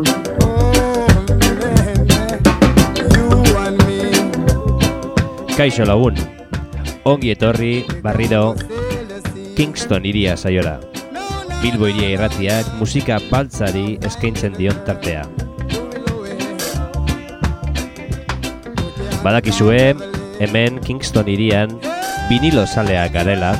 Kaixo lagun, ongi etorri barriro Kingston iria saiora. Bilbo iria irratiak musika baltzari eskaintzen dion tartea. Badakizue, hemen Kingston irian vinilo zaleak garela,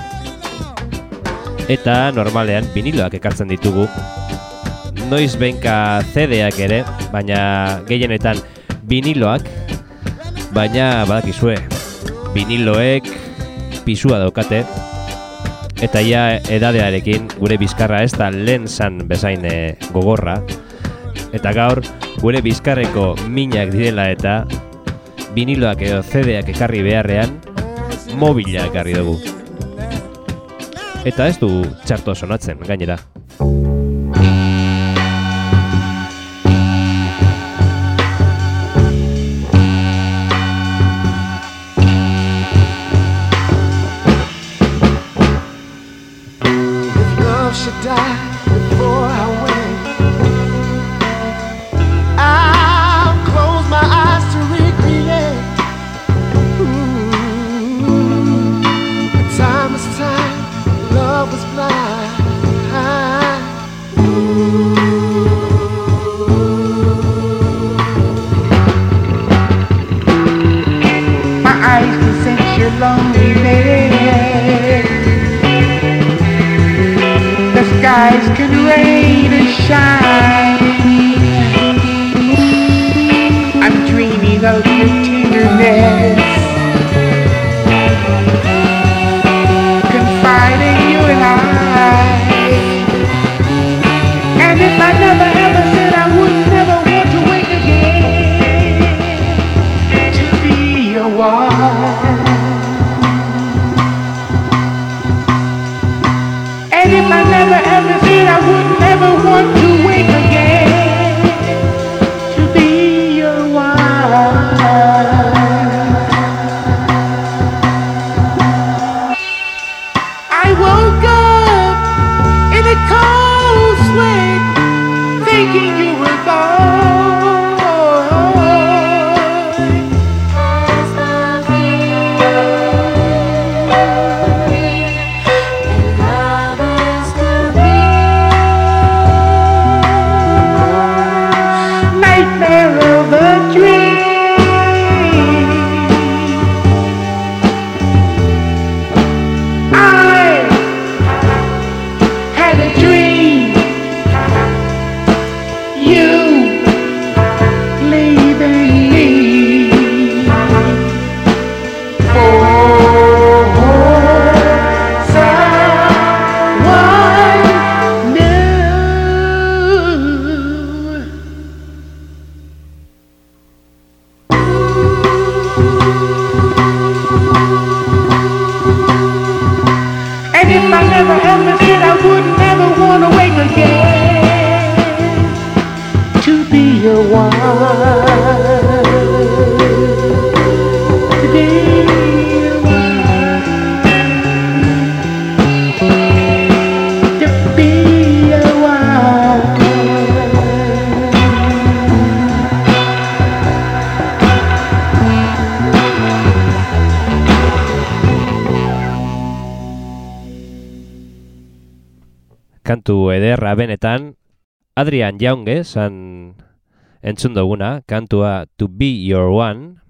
eta normalean viniloak ekartzen ditugu. Noiz behinka CD-ak ere, baina gehienetan viniloak, baina badakizue, viniloek pisua daukate, eta ja edadearekin gure bizkarra ez da lehen zan bezain gogorra, eta gaur gure bizkarreko minak direla eta viniloak edo CD-ak ekarri beharrean mobila ekarri dugu. Eta ez du txarto sonatzen gainera. Kantu ederra benetan, Adrian Younge zan entzun duguna, kantua To Be Your One.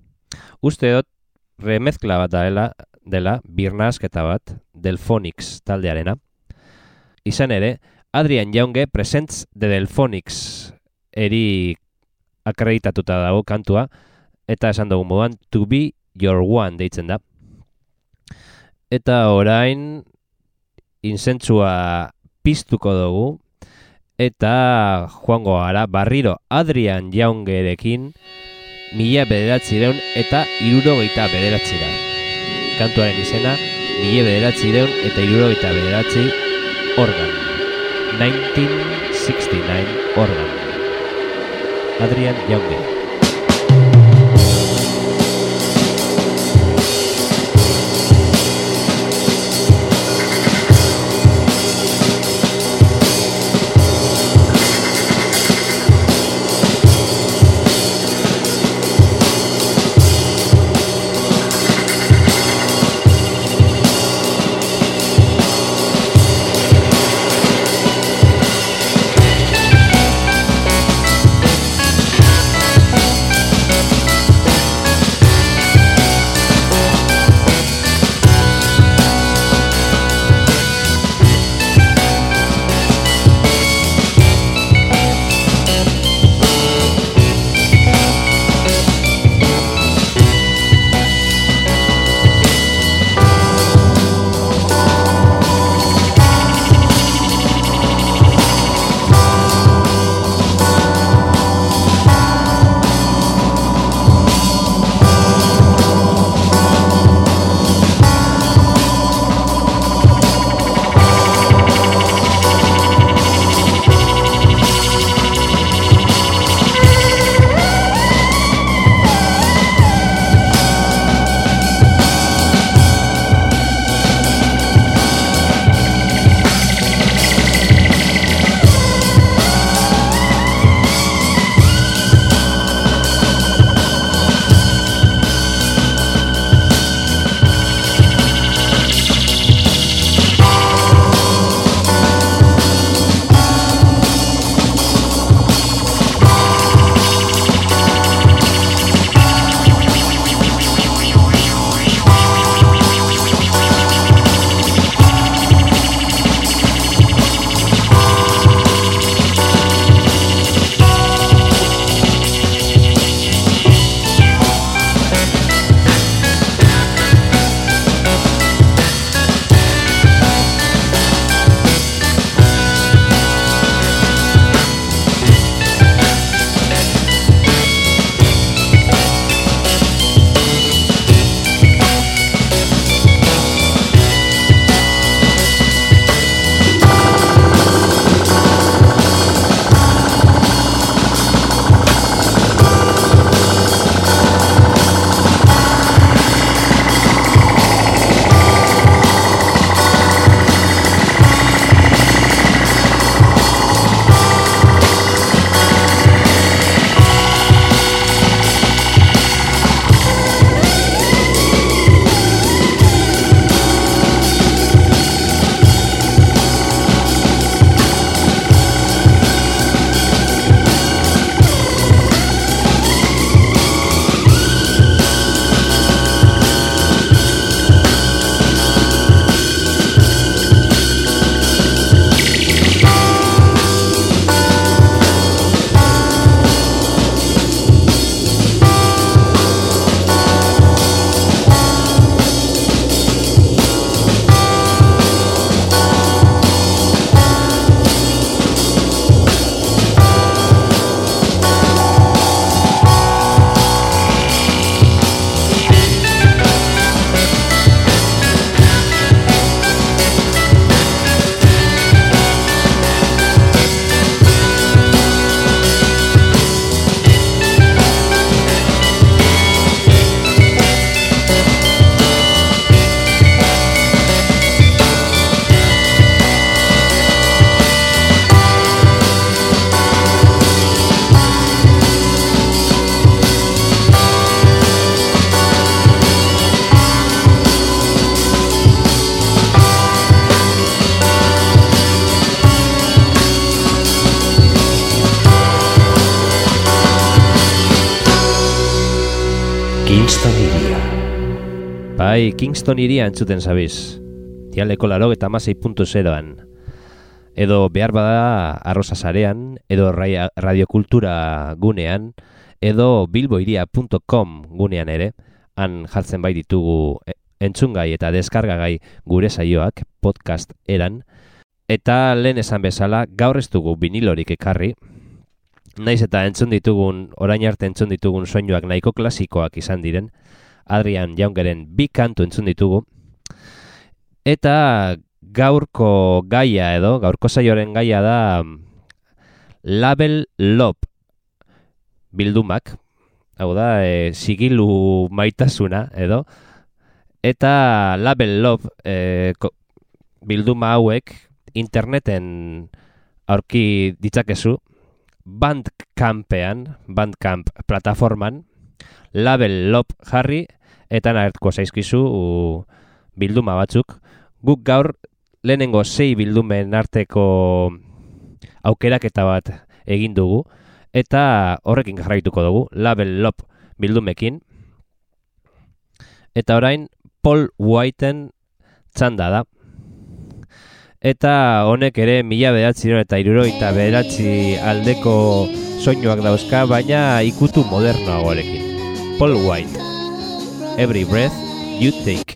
Uste dut remezkla bat dela birnazketa bat, Delphonics taldearena. Izan ere, Adrian Younge Presents the Delphonics eri akreditatuta dago kantua, eta esan dugu moduan To Be Your One deitzen da. Eta orain inzentzua piztuko dugu, eta joango gara barriro Adrian Youngerekin 1900 eta 1969. Kantuaren izena 1900 eta 1969 organ. 1969 organ. Adrian Younge. Kingston iria. Bai, Kingston iria entzuten zabiz. Dialeko 96.0an. Edo behar bada Arrosa Sarean, edo radiokultura gunean, edo bilboiria.com gunean ere, han jartzen bai ditugu entzungai eta deskargagai gure saioak, podcast eran, eta lehen esan bezala, gaur ez dugu vinilorik ekarri, naiz eta orain arte entzun ditugun soinuak nahiko klasikoak izan diren, Adrian Youngeren 2 kantu entzun ditugu, eta gaurko saioaren gaia da Label Love bildumak, hau da, sigilu maitasuna, edo, eta Label Love bilduma hauek interneten aurki ditzakezu, Bandcamp plataforman, Label Love jarri, eta nahertuko zaizkizu bilduma batzuk. Guk gaur lehenengo 6 bildumen arteko aukeraketa bat egin dugu, eta horrekin jarraituko dugu, Label Love bildumekin. Eta orain, Paul Whiteen txanda da. Eta honek ere 1979 aldeko soinuak dauzka, baina ikutu modernoagoarekin. Paul White, Every Breath You Take.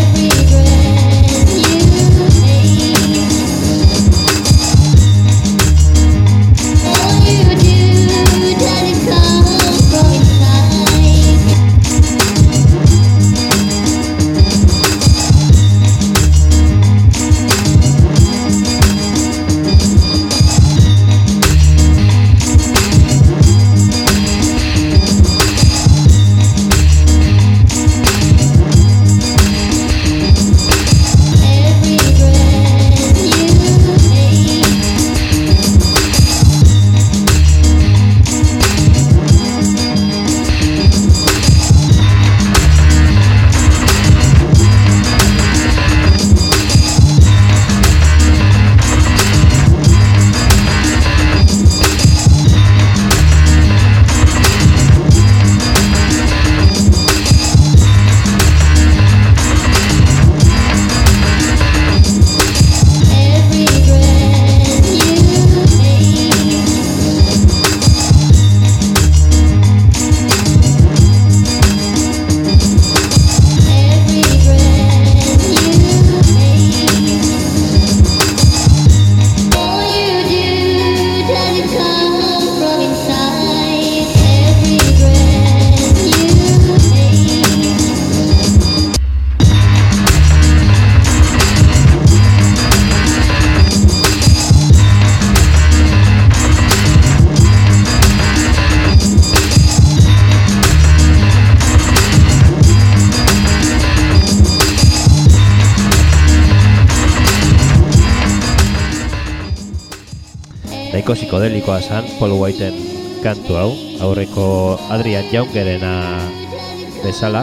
Nahiko psikodelikoa zan, Paul Whiteen kantu hau, aurreko Adrian Youngerena bezala.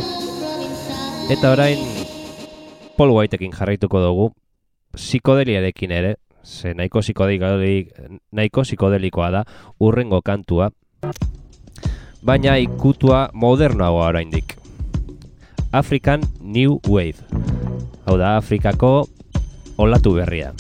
Eta orain Paul Whiteekin jarraituko dugu, psikodeliarekin ere, ze nahiko psikodelikoa da, urrengo kantua, baina ikutua modernoagoa oraindik. African New Wave, hau da Afrikako olatu berria.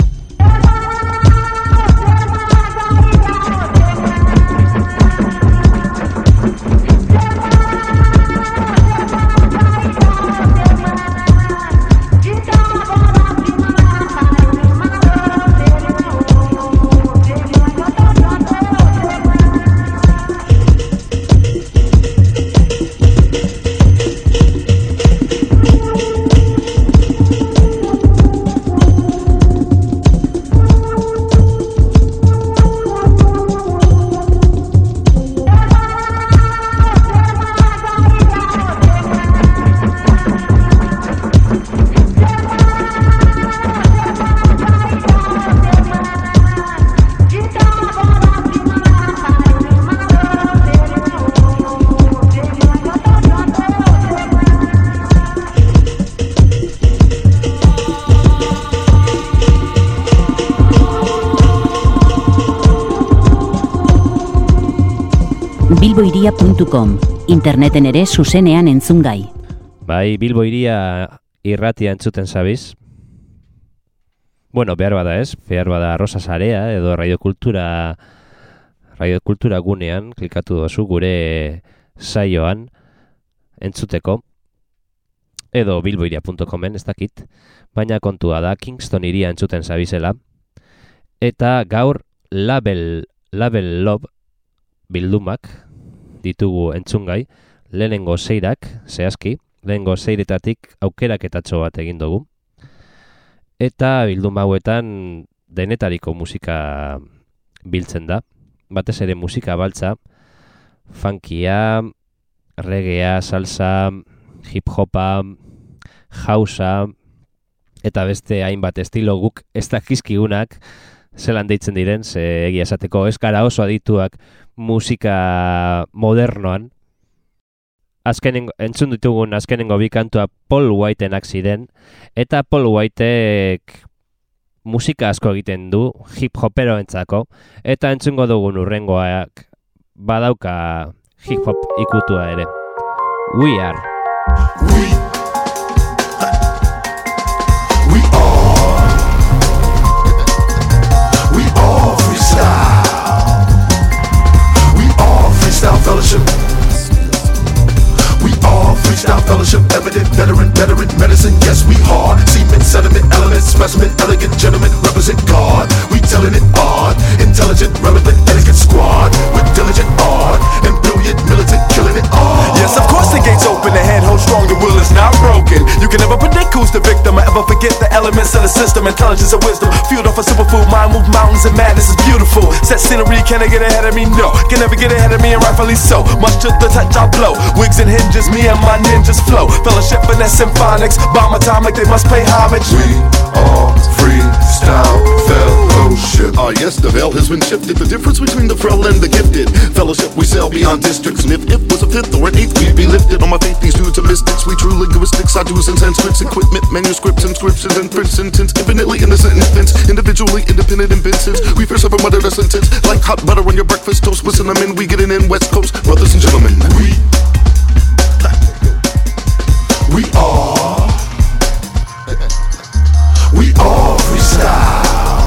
bilboiria.com, interneten ere zuzenean entzungai. Bai, Bilbo iria irratia entzuten zabiz. Bueno, behar bada ez, behar bada Rosa Sarea edo radiokultura gunean klikatu dozu gure saioan entzuteko edo bilboiria.comen ez dakit, baina kontua da Kingston iria entzuten zabizela eta gaur Label Love bildumak ditugu entzungai, lehenengo seirak, zehazki, lehenengo seiretatik aukeraketatxo bat egin dugu. Eta bildum hauetan denetariko musika biltzen da. Batez ere musika baltza, funkia, reggaea, salsa, hip-hopa, hausa, eta beste hainbat estilo guk ez dakizkigunak zelan deitzen diren, ze egia esateko ez gara oso adituak musika modernoan. Entzun ditugun azkenengo bi kantua Paul Whitenak ziren, eta Paul Whitek musika asko egiten du hip-hoperoentzako, eta entzungo dugun urrengoak badauka hip-hop ikutua ere. We are. We all freestyle. We all freestyle fellowship. Freestyle fellowship, evident, veteran, medicine, yes we hard. Cement, sediment, element, specimen, elegant, gentlemen, represent God. We telling it odd, intelligent, relevant, etiquette squad. With diligent art, and brilliant, militant, killing it all. Yes, of course the gates open, the hand holds strong, the will is not broken. You can never predict who's the victim, or ever forget the elements of the system. Intelligence and wisdom, fueled off a superfood, mind move mountains and madness is beautiful. Set scenery, can I get ahead of me? No, can never get ahead of me, and rightfully so. Much to the touch I blow, wigs and hinges, me and my ninjas flow. Fellowship, finesse, symphonics, bomb a time like they must pay homage. We are freestyle fellowship. Yes, the veil has been shifted. The difference between the frail and the gifted. Fellowship, we sail beyond districts. And if it was a fifth or an eighth, we'd be lifted. On my faith, these dudes are mystics. We true linguistics. I do and Sanskrit's equipment, manuscripts, inscriptions, and print sentence. Infinitely innocent infants, individually independent inventions. We first ever muttered a sentence like hot butter on your breakfast toast with cinnamon. We getting in West Coast, brothers and gentlemen. We all freestyle.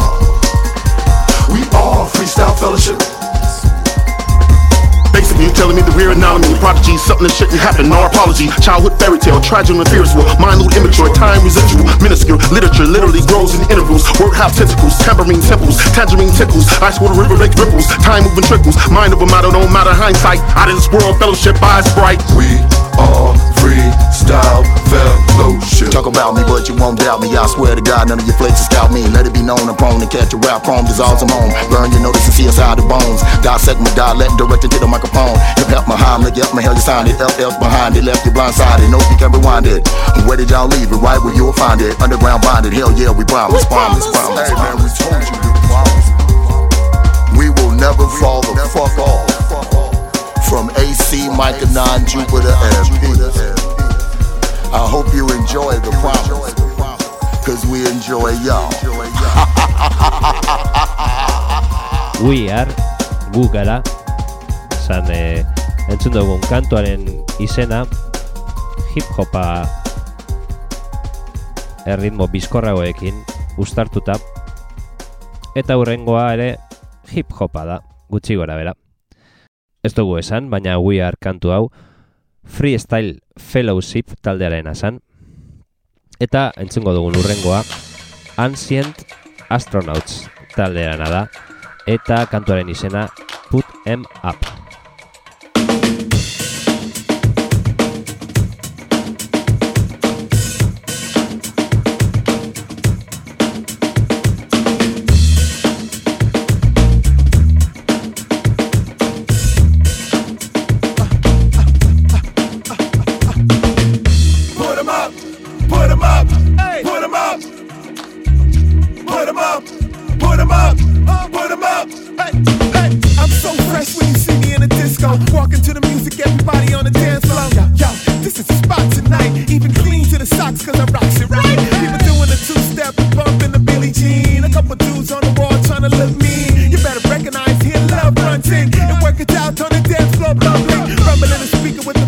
We all freestyle fellowship. Basically, you're telling me that we're anomaly, prodigy, something that shouldn't happen, no apology. Childhood fairy tale, tragic and fierce, minute, immature, time residual, minuscule. Literature literally grows in intervals. Word have tentacles, tambourine temples, tangerine tickles. Ice water river make ripples, time moving trickles. Mind over matter, don't matter hindsight. Out of this world, fellowship, eyes bright. We all freestyle fellowship. Talk about me, but you won't doubt me. I swear to God, none of your flakes will scout me. Let it be known I'm prone to catch a rap chrome dissolves them home. Burn your notice and see inside the bones. Dissect my dialect, directed to the microphone. Hip help my Heimlich, yep, my hell you signed it. LF behind it, left you blindsided. No, you can rewind it. Where did y'all leave it? Right where you'll find it. Underground bonded, hell yeah, we promise. Hey man, we told you we promise. We will never fall the fuck off. From AC, Micah 9, Jupiter, and Peace. I hope you enjoy the promise, cause we enjoy y'all. We are, gu gara, zan entzun dugun kantuaren izena hip-hopa erritmo bizkorragoekin uztartuta, eta hurrengoa ere hip-hopa da, gutxi gora bera. Ez dugu esan, baina We Are kantu hau Freestyle Fellowship taldearen esan. Eta entzungo dugun hurrengoa Ancient Astronauts taldearena da. Eta kantuaren izena Put 'em Up. Walking to the music, everybody on the dance floor. Yo, this is the spot tonight. Even clean to the socks, cause I rocks it right. People doing a two-step, bumping the Billie Jean. A couple dudes on the wall trying to look mean. You better recognize here love runs in and work it out on the dance floor, bubbling. Rumbling in the speaker with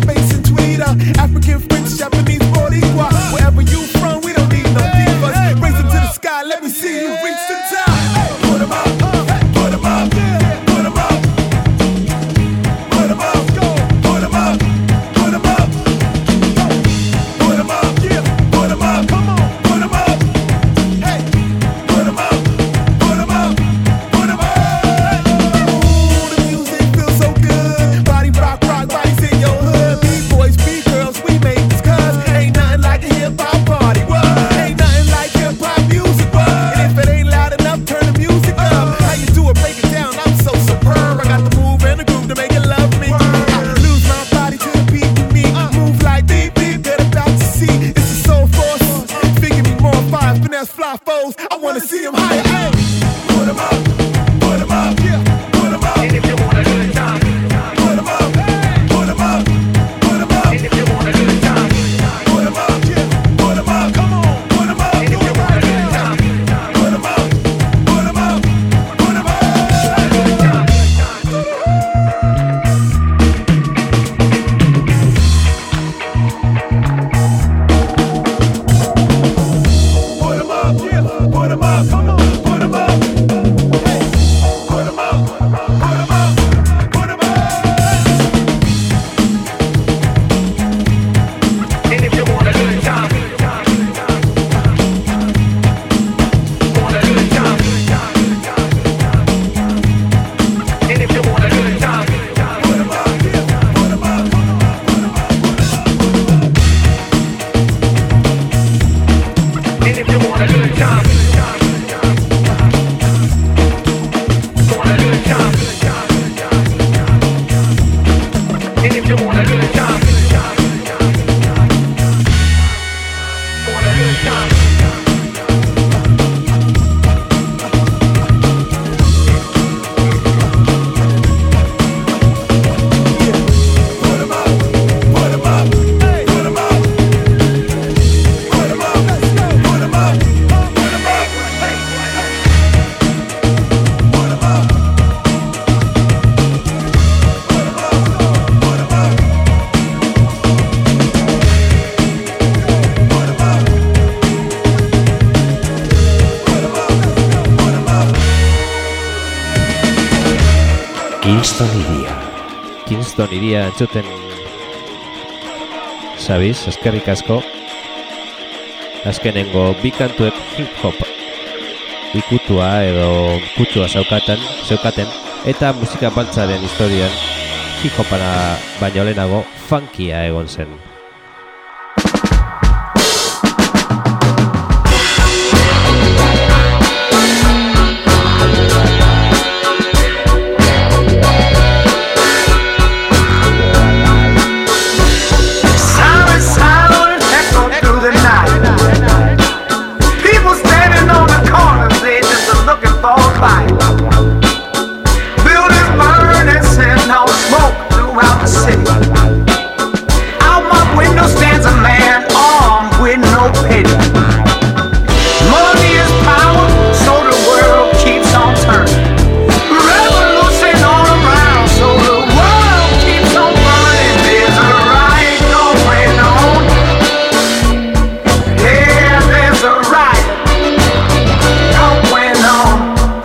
Kingston iria entzuten sabiz, eskerrik asko. Azkenengo bi kantuek hip hop ikutua edo kutsua zeukaten eta musika baltzaren historian hip hopara baino lehenago funkia egon zen. Out my window stands a man armed with no pity. Money is power, so the world keeps on turning. Revolution all around, so the world keeps on running. There's a riot going on. Yeah, there's a riot going on.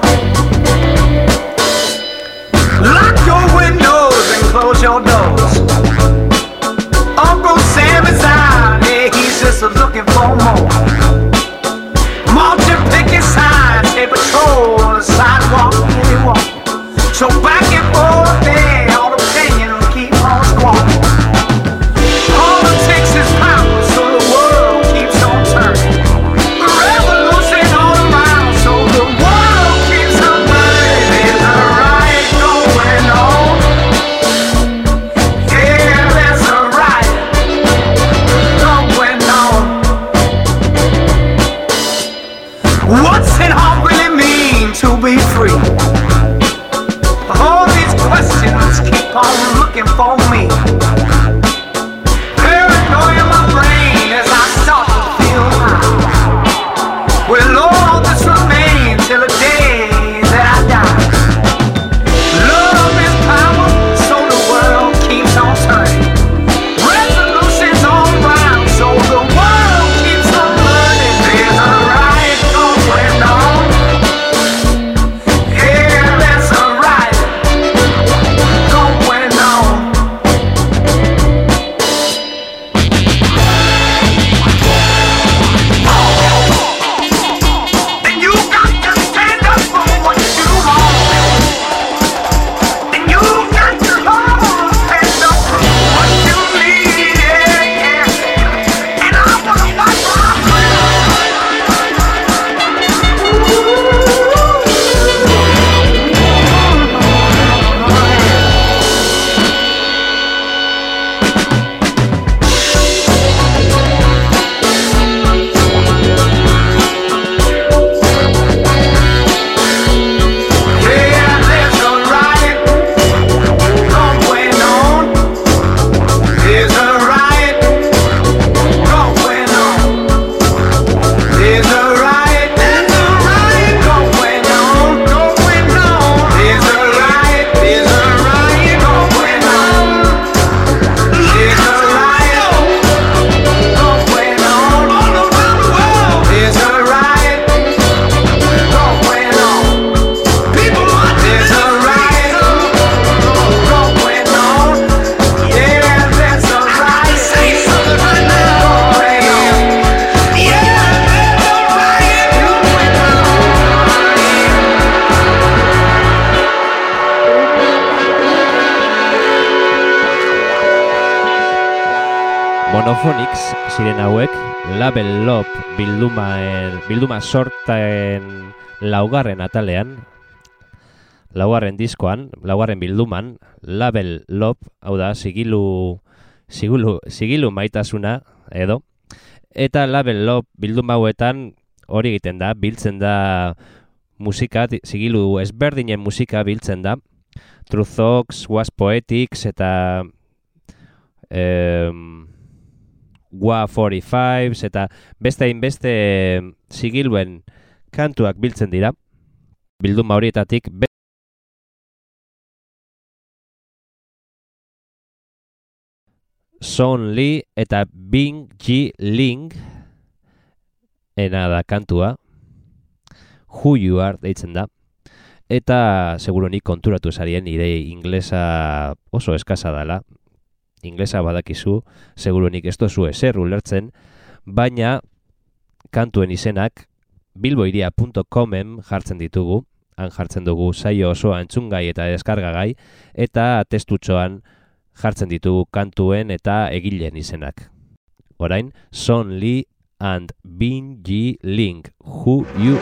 Lock your windows and close your doors. Uncle Sam is out, yeah, he's just looking for more. Marching picket signs, they patrol on the sidewalk, yeah, they walk. So back and forth there, all opinions keep on squawking. Politics is power, so the world keeps on turning. Revolution all around, so the world keeps on burning. There's a riot going on. Yeah, there's a riot going on. What's it all really mean to be free? All these questions keep on looking for me. Paranoia in my brain as I start to feel high. Will all this remain till the day that I die? Love is power, so the world keeps on turning. Revolution's all around, so the world keeps on learning. There's a riot going on. Yeah, there's a riot going on. And you got to stand up for what you want. And you got to stand up for what you need. Yeah, yeah. And I wanna watch my Yeah, there's a riot going on. There's a riot going on. There's a riot going on. There's a riot going on. There's a riot going on. There's a riot going on all around the world. There's a riot going on. People want there's a riot going on. Yeah, there's a riot. Say something right now. Going on. Yeah, there's a riot going on. Monophonics ziren hauek Label Love bilduma sorten laugarren atalean, laugarren diskoan, laugarren bilduman, Label Love, hau da, sigilu maitasuna edo, eta Label Love bilduma hauetan hori egiten da, biltzen da musika, sigilu ezberdinen musika biltzen da, True Thoughts, Was Poetics eta Wa 45 eta beste hainbeste sigiluen kantuak biltzen dira. Bilduma horietatik Son Lee eta Bing Ji Ling ena da kantua, Who You Are deitzen da. eta segurunik konturatu zarien nire inglesa oso eskasa dela. Inglesa badakizu, segurunik ez dozu ezer ulertzen, baina kantuen izenak bilboiria.comen jartzen ditugu, han jartzen dugu saio osoa entzungai eta deskargagai, eta testutxoan jartzen ditugu kantuen eta egileen izenak. Orain, Son Lee and Bin Ji Ling, Who You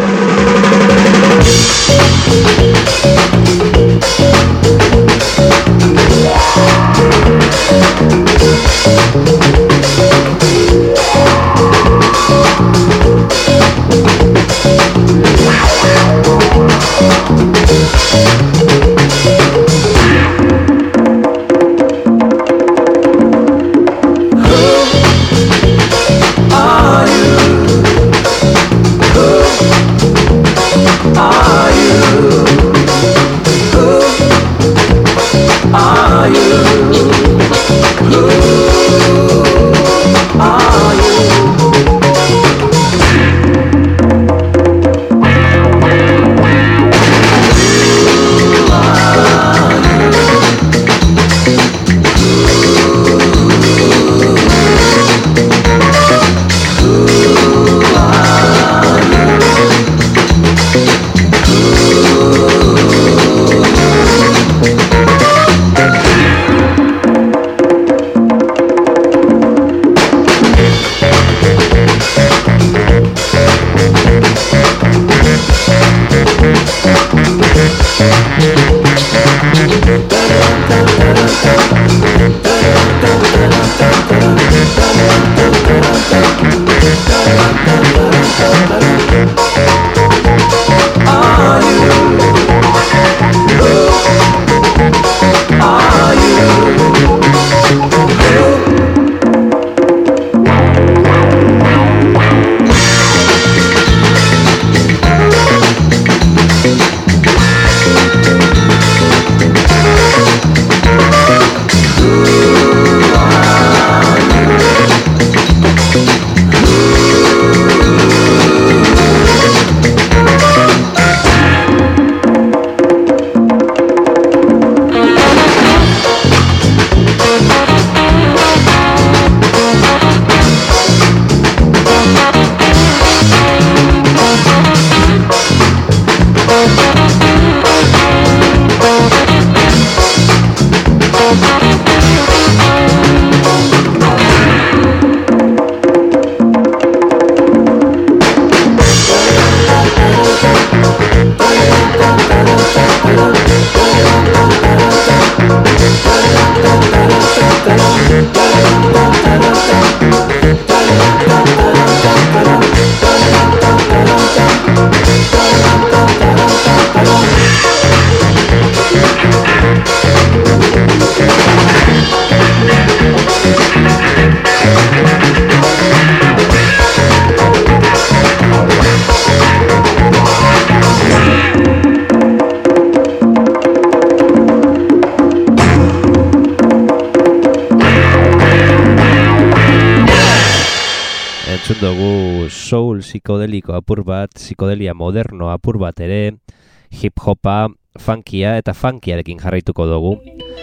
entzun dugu soul psikodeliko apur bat, psikodelia moderno apur bat ere, hip-hopa, funkia eta funkiarekin jarraituko dugu.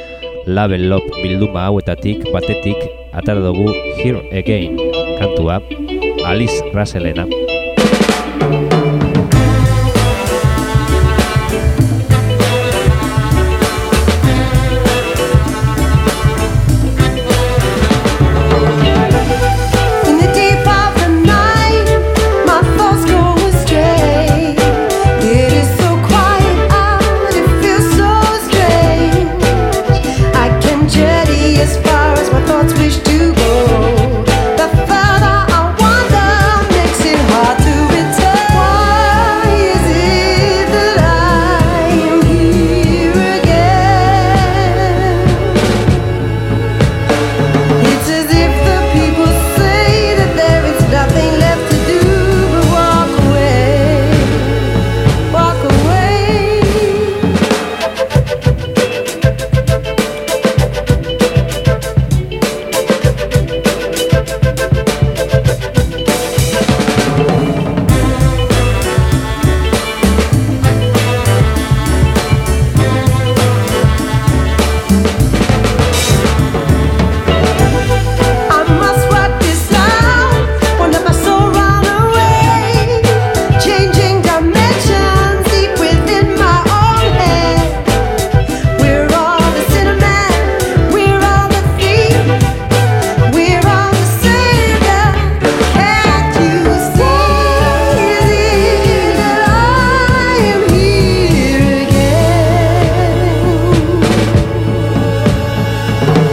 Label Lop bilduma hauetatik batetik atara dugu Here Again kantua, Alice Russellena. Wish to go, the further I wander makes it hard.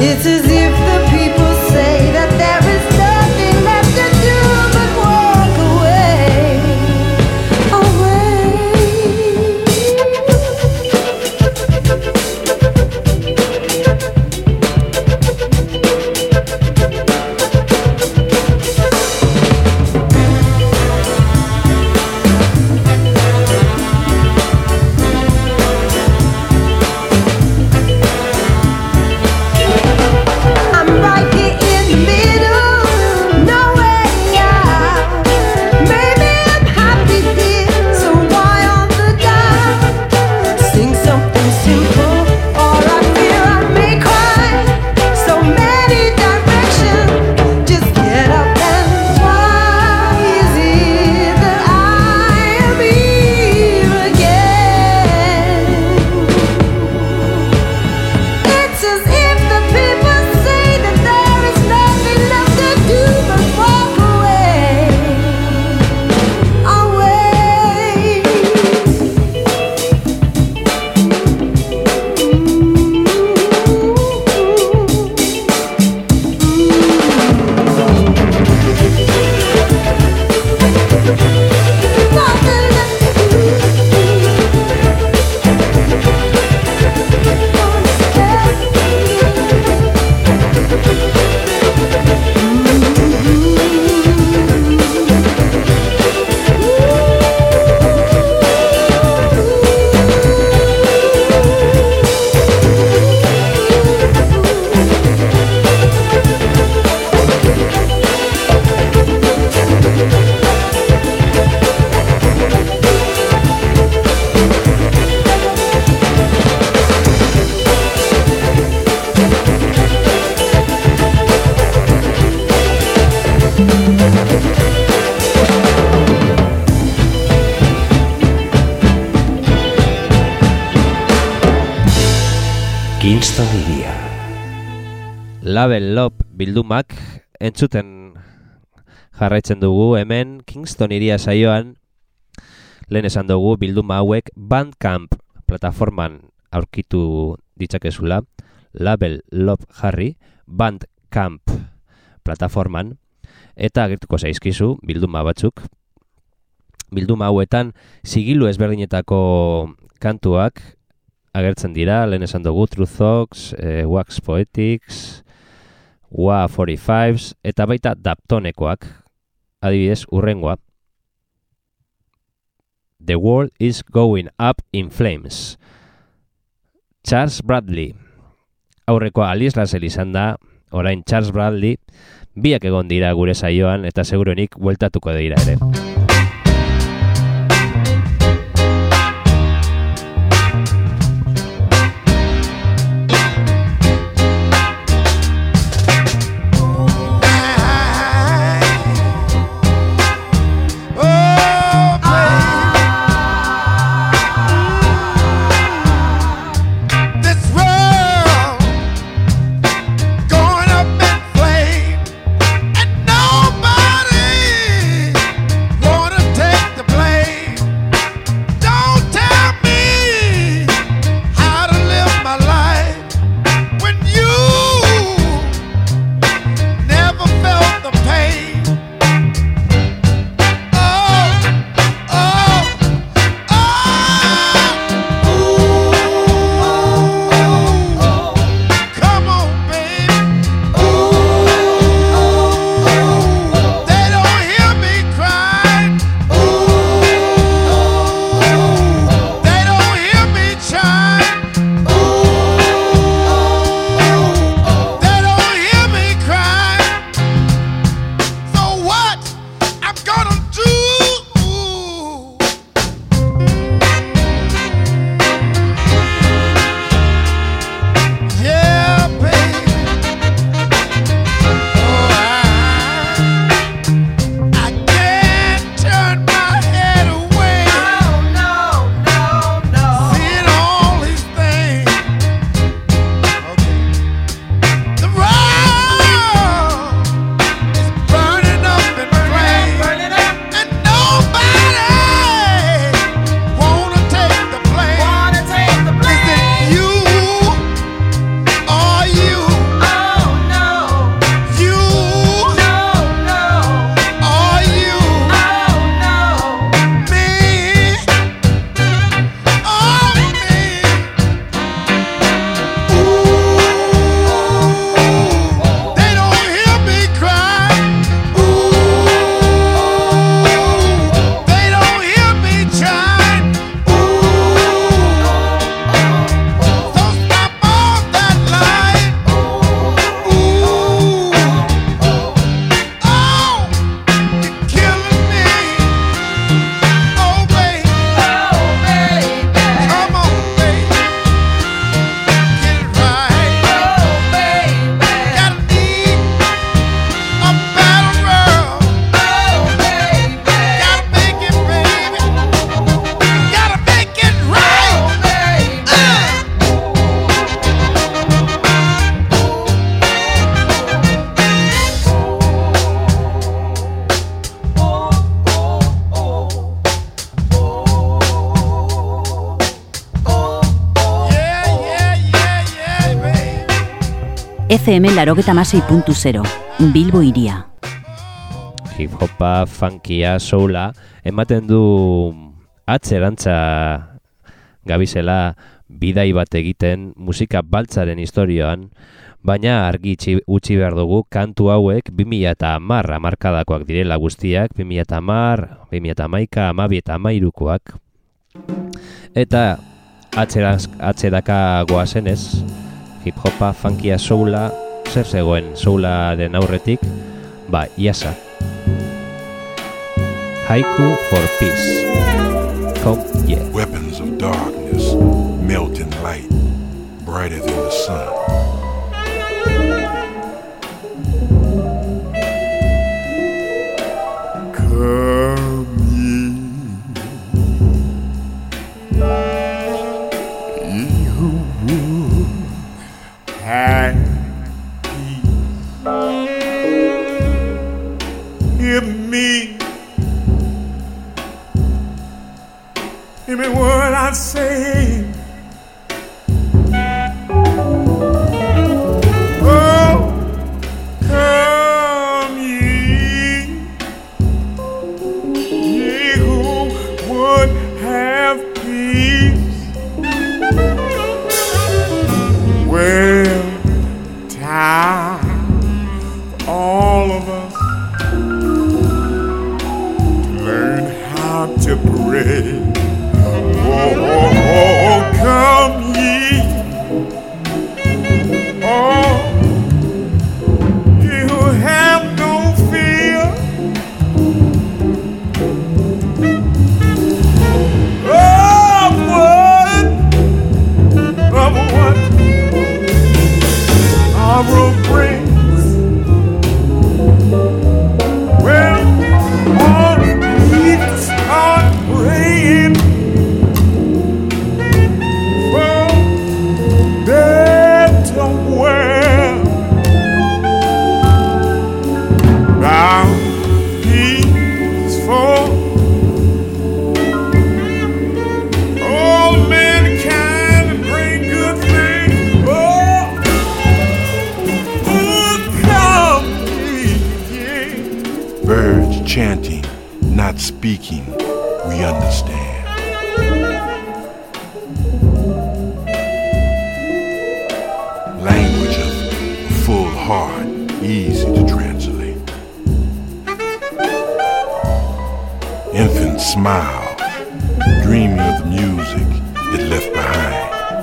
It's as if the people say that there is nothing left to do but walk away, I'm right here in the middle, no way out. Maybe I'm happy here, so why on the down? Sing something simple, or I fear I may cry. So many directions, just get up and try. Is it that I am here again? It's as if the people say that there is nothing left to do but walk away, away. Nothing left to do. Kingston iria. Label Love bildumak entzuten jarraitzen dugu hemen Kingston iria saioan. Lehen esan dugu bilduma hauek Bandcamp plataforman aurkitu ditzakezula. Label Love jarri Bandcamp plataforman eta agertuko zaizkizu bilduma batzuk. Bilduma hauetan sigilu ezberdinetako kantuak agertzen dira, lehen esan dugu True Thoughts, Wax Poetics, Wa 45s, eta baita Daptonekoak, adibidez urrengoa. The world is going up in flames. Charles Bradley. Aurrekoa Alice Russell izan da, orain Charles Bradley, biak egon dira gure saioan, eta seguruenik bueltatuko dira ere. Nobody FM 96.0, Bilbo iria. Hip-hopa, funkia, soula, ematen du atzerantza gabizela bidai bat egiten musika baltzaren historioan, baina argi utzi behar dugu kantu hauek 2010 hamarkadakoak direla guztiak, 2010, 2011, 2012 eta 2013koak. Eta atzeraka goazenez, hip-hopa, funkia, soula, zer zegoen soularen aurretik? Iasa. Haiku for Peace. Come, yeah. Weapons of darkness melt in light, brighter than the sun. Come ye who would have peace, hear me. Hear me what I say. Oh, come ye who would have peace. Well, time for all of us to learn how to pray. Oh, come ye, oh, ye who have no fear, of what sorrow brings. Well, all we need to start praying. Chanting, not speaking, we understand. Language of full heart, easy to translate. Infant smile, dreaming of the music it left behind.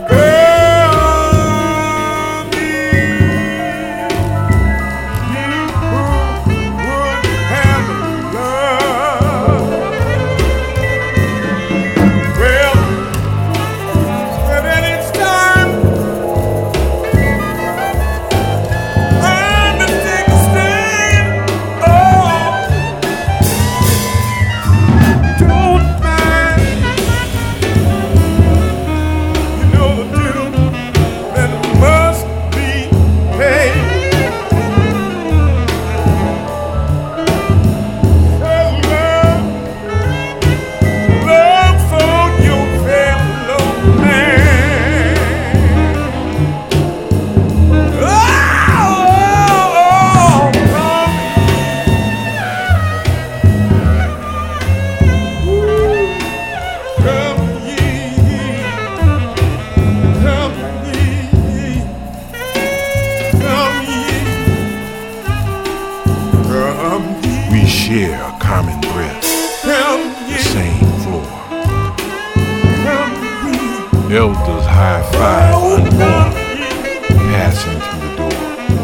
Elders high five unborn, passing through the door.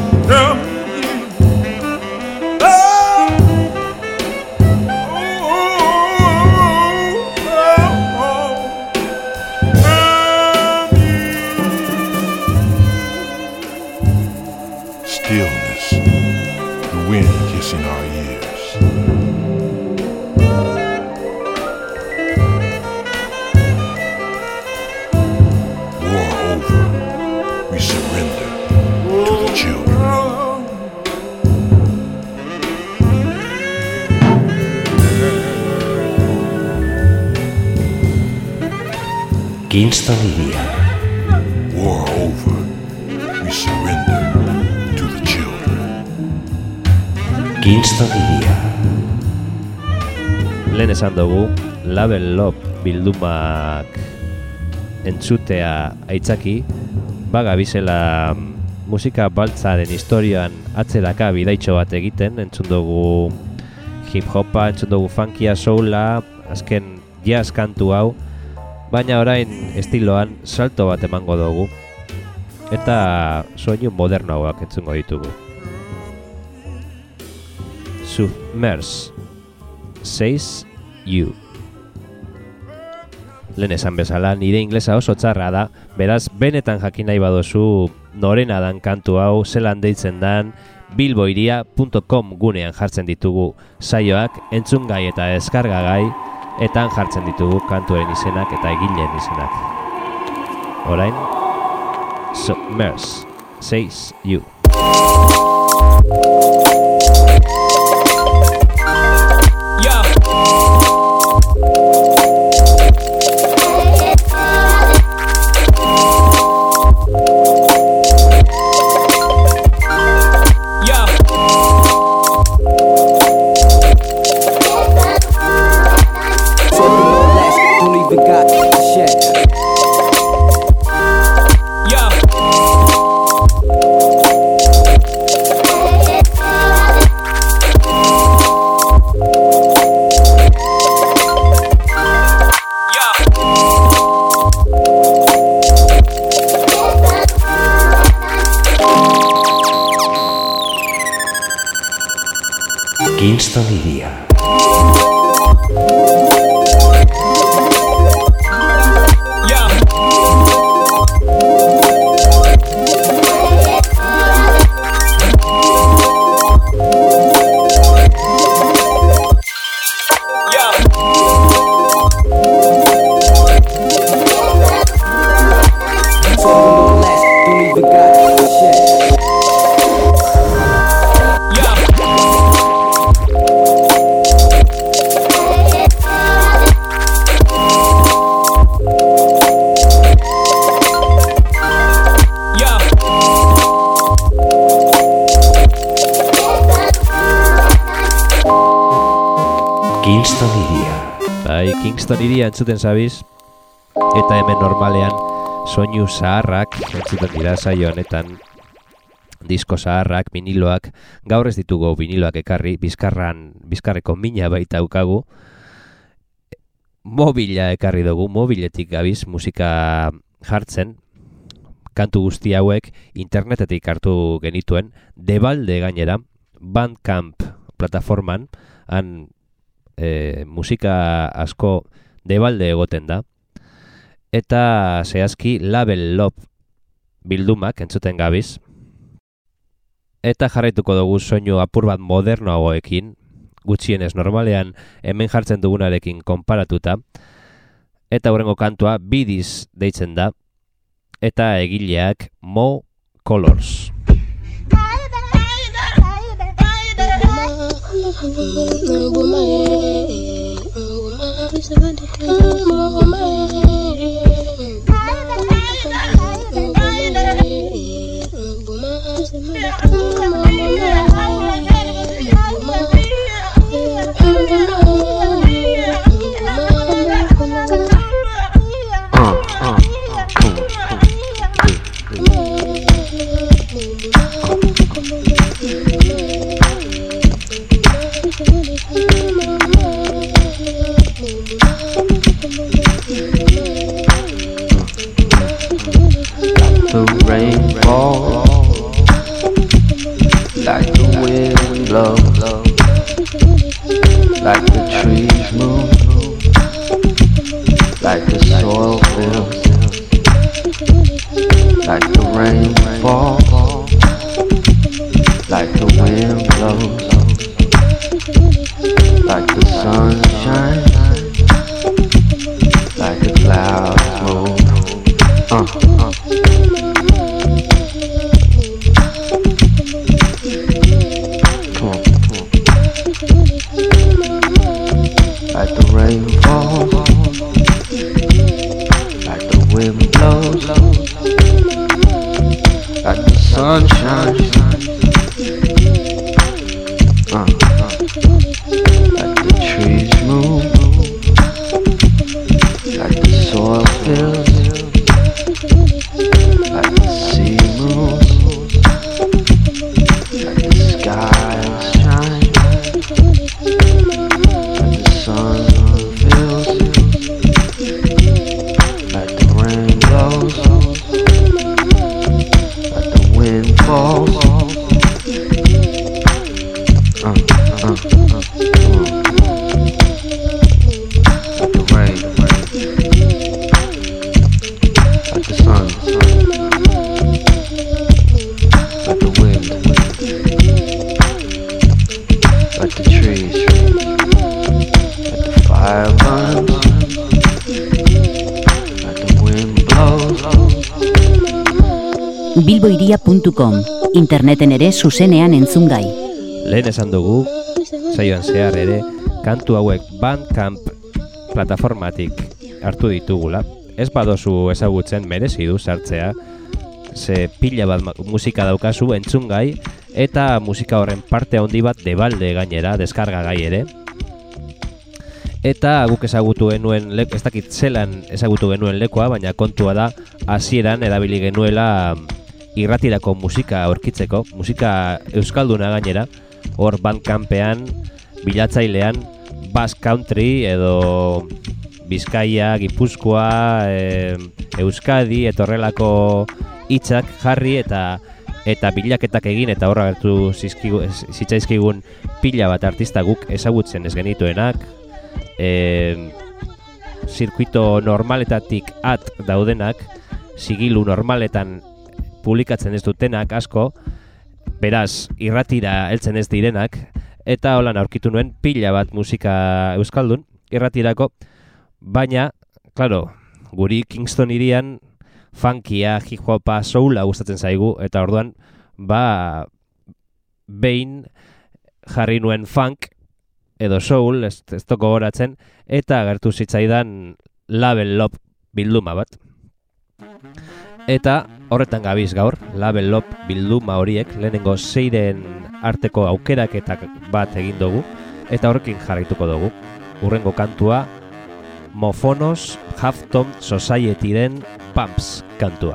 Stillness, the wind kissing our ears. Kingston iria. War over, we surrender Kingston iria. Lehen esan dugu, Label Love bildumak entzutea aitzaki, bagabizela musika baltzaren historian atzeraka bidaitxo bat egiten, entzun dugu hip-hopa, entzun dugu funkia, soula, azken jazz kantu hau, baina orain estiloan salto bat emango dugu, eta soinu modernoagoak entzungo ditugu. Submerge, Says You. Lehen esan bezala, nire inglesa oso txarra da, beraz, benetan jakin nahi badozu norena dan kantu hau, zelan deitzen dan, bilboiria.com gunean jartzen ditugu saioak, entzungai eta deskargagai, etan jartzen ditugu kantuaren izenak eta egileen izenak. Orain, Submerge, Says You. Kingston iria. Kingston iria entzuten zabiz, eta hemen normalean soinu zaharrak entzuten dira saio honetan, disko zaharrak, viniloak, gaur ez ditugu viniloak ekarri, bizkarreko mina baita daukagu, mobila ekarri dugu, mobiletik gabiz musika jartzen, kantu guzti hauek internetetik hartu genituen, debalde gainera, Bandcamp plataforman, han musika asko debalde egoten da, eta zehazki Label Love bildumak entzuten gabiz, eta jarraituko dugu soinu apur bat modernoagoekin, gutxienez normalean hemen jartzen dugunarekin konparatuta, eta hurrengo kantua Bidiz deitzen da, eta egileak Mo Colors. The rain falls, like the wind blows, like the trees move, like the soil fills, like the rain falls, like the wind blows, like the sun shines, like the clouds move. Like the rain falls, like the wind blows, like the sun shines, Like the trees move, like the soil fills, like the sea moves, like the skies shine, like the sun fills, like the rain blows, like the wind falls. Like the rain, like the sun, like the wind, like the trees, like the fire burns, like the wind blows. bilboiria.com, interneten ere zuzenean entzungai. Lehen esan dugu, saioan zehar ere, kantu hauek Bandcamp plataformatik hartu ditugula. Ez badozu ezagutzen merezi du sartzea, ze pila bat musika daukazu entzungai, eta musika horren parte handi bat debalde gainera, deskargagai ere. Eta guk ezagutu genuen, ez dakit zelan ezagutu genuen lekoa, baina kontua da, hasieran erabili genuela irratirako musika aurkitzeko, musika euskalduna gainera, hor Bandcampean, bilatzailean, Basque Country edo Bizkaia, Gipuzkoa, Euskadi, etorrelako hitzak jarri eta bilaketak egin, eta horra gertu zitzaizkigun pila bat artista guk ezagutzen ez genituenak, zirkuito normaletatik at daudenak, sigilu normaletan publikatzen ez dutenak asko, beraz irratira heltzen ez direnak, eta holan aurkitu nuen pila bat musika euskaldun irratirako, baina, claro, guri Kingston hirian funkia, hip-hopa, soula gustatzen zaigu, eta orduan, behin jarri nuen funk edo soul, ez toko goratzen, eta agertu zitzaidan Label Love bilduma bat. Eta horretan gabiz gaur, Label Love bilduma horiek, lehenengo 6 arteko aukeraketak bat egin dugu, eta horrekin jarraituko dugu. Urrengo kantua, Mofonos Halftone Society-den Pumps kantua.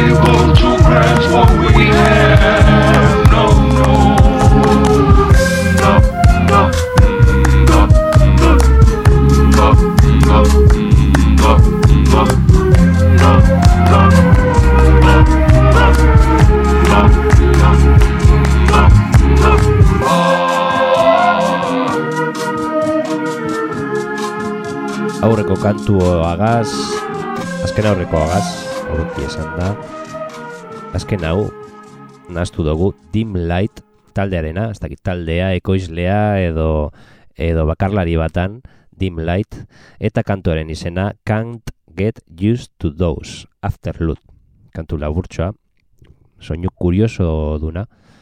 able to grasp what we have. No, no, no, no, no, no, no, no, no, aurreko kantu agaz, azken aurreko agaz, aurreki esan da, azken hau, nahaztu dugu Dim Light taldearena, ez dakit taldea, ekoizlea edo bakarlari batan, Dim Light, eta kantuaren izena Can't Get Used to Those, Afterload, kantu laburtsoa, soinu kurioso duna,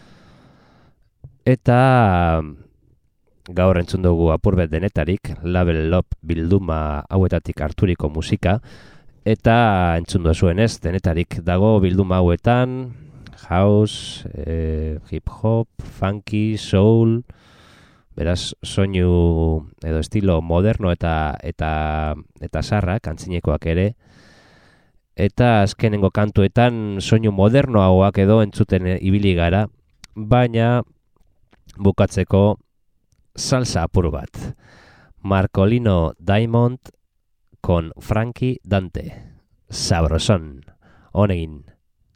eta gaur entzun dugu apurbet denetarik, Label Up bilduma hauetatik harturiko musika, eta entzun duzuenez, denetarik dago bilduma hauetan, house, hip hop, funky, soul, beraz soinu edo estilo moderno eta sarra, kantzinekoak ere, eta azkenengo kantuetan soinu modernoagoak edo entzuten ibili gara, baina bukatzeko salsa apur bat. Marcolino Diamond con Frankie Dante. Sabrosón. Honegin.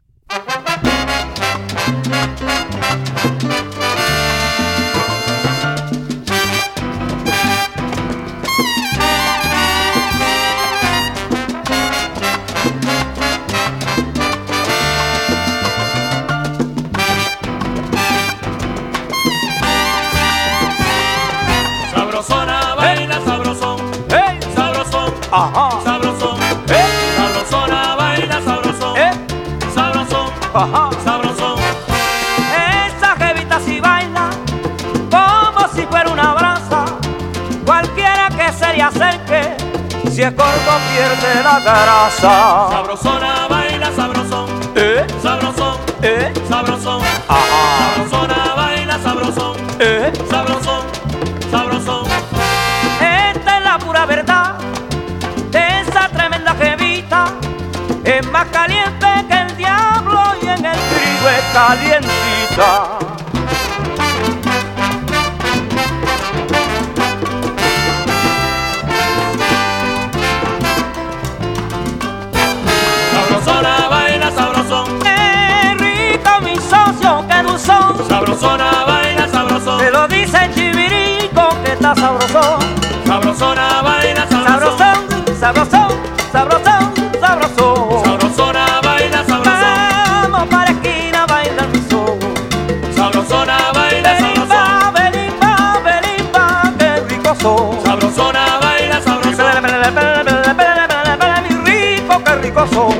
Ajá. Sabrosón, sabrosona, baila sabrosón, sabrosón, Ajá. sabrosón. Esa jevita si baila como si fuera una brasa. Cualquiera que se le acerque, si es corto pierde la grasa. Sabrosona, baila sabrosón, sabrosón, sabrosón. Ajá. Sabrosona, baila sabrosón, sabrosón, sabrosón. Esta es la pura verdad. Esa tremenda jevita es más caliente que el diablo y en el trigo es calientita. Sabrosona, baila sabrosón, ¡Qué rico mi socio, qué dulzón! sabrosona, baila sabrosón, Se lo dice el chivirico que está sabrosón. sabrosona, baila sabrosón, Sabrosón, sabrosón, sabrosón. sabrosona, baila sabrosón, Vamos para la esquina a bailar mi son. sabrosona, baila sabrosón, Belimba, belimba, qué rico son. sabrosona, baila sabrosón, Mi rico, qué rico son.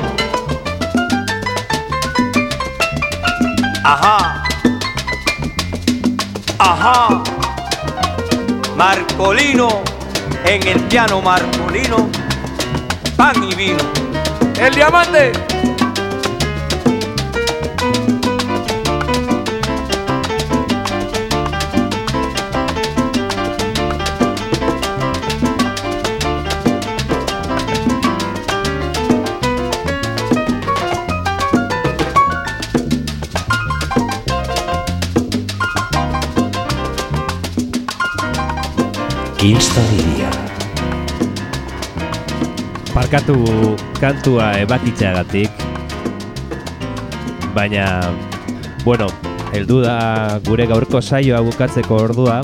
Ajá, ajá. Marcolino, en el piano Marcolino, pan y vino. el diamante. Instaliria. Barkatu kantua ebakitzeagatik, baina, bueno, heldu da gure gaurko saioa bukatzeko ordua.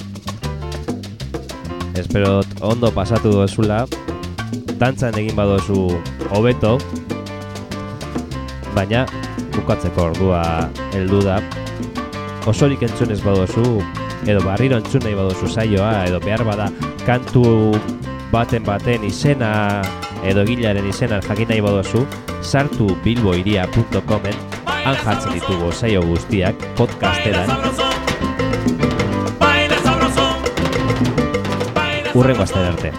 Espero ondo pasatu dozula, dantzan egin badozu hobeto, baina bukatzeko ordua heldu da. Osorik entzunez badozu, edo barriro entzun nahi badozu saioa, edo behar bada kantu baten izena edo egilaren izena jakin nahi badozu, sartu bilboiria.comen, han jartzen ditugu saio guztiak podcasteran. Hurrengo astean arte.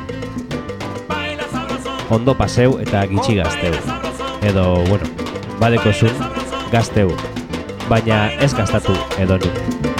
Ondo paseu eta gitxi gazteu. Edo, bueno, badekozun, gazteu. Baina ez gastatu edo nu.